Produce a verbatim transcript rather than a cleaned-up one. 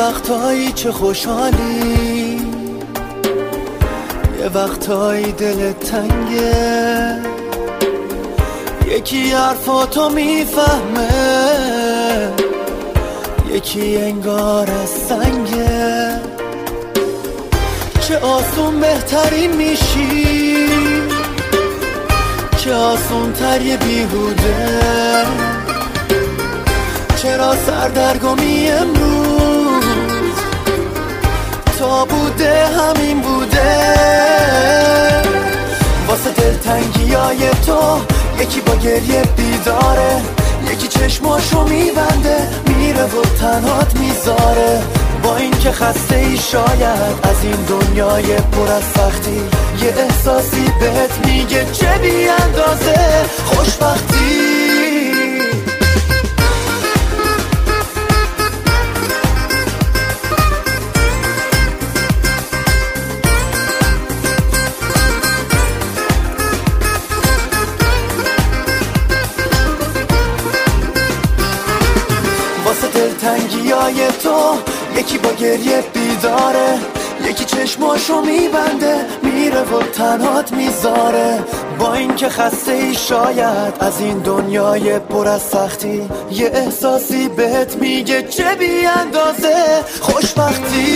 وقتایی چه خوشحالی، یه وقتایی دلت تنگه، یکی حرفاتو میفهمه، یکی انگار از سنگه. چه آسون بهترین میشی، چه آسون تر یه بیهوده. چرا سردرگمی امروز تا بوده همین بوده. واسه دلتنگی های تو یکی با گریه بیداره، یکی چشماشو میبنده میره و تنهات میذاره. با این که خسته ای شاید از این دنیای پر از سختی، یه احساسی بهت میگه چه بی اندازه خوشبختی. واسه دلتنگی های تو یکی با گریه بیداره، یکی چشماشو میبنده میره و تنهات میذاره. با این که خسته ای شاید از این دنیای پر از سختی، یه احساسی بهت میگه چه بی اندازه خوشبختی.